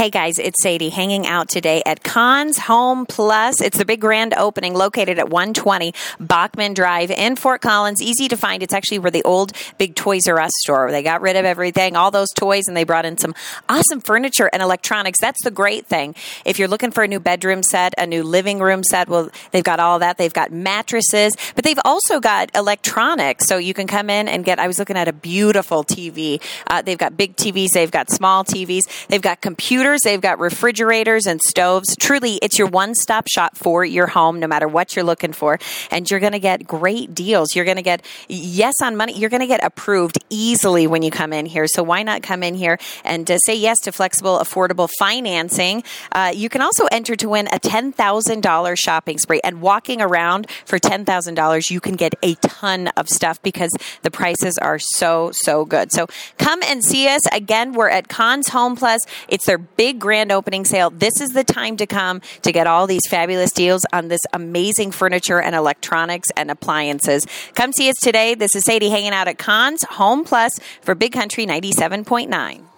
Hey guys, it's Sadie hanging out today at Conn's Home Plus. It's the big grand opening located at 120 Bachman Drive in Fort Collins. Easy to find. It's actually where the old big Toys R Us store. They got rid of everything, all those toys, and they brought in some awesome furniture and electronics. That's the great thing. If you're looking for a new bedroom set, a new living room set, well, they've got all that. They've got mattresses, but they've also got electronics. So you can come in and I was looking at a beautiful TV. They've got big TVs. They've got small TVs. They've got computers. They've got refrigerators and stoves. Truly, it's your one-stop shop for your home, no matter what you're looking for. And you're going to get great deals. You're going to get yes on money. You're going to get approved easily when you come in here. So why not come in here and say yes to flexible, affordable financing? You can also enter to win a $10,000 shopping spree. And walking around for $10,000, you can get a ton of stuff because the prices are so good. So come and see us. Again, we're at Conn's Home Plus. It's their big grand opening sale. This is the time to come to get all these fabulous deals on this amazing furniture and electronics and appliances. Come see us today. This is Sadie hanging out at Conn's Home Plus for Big Country 97.9.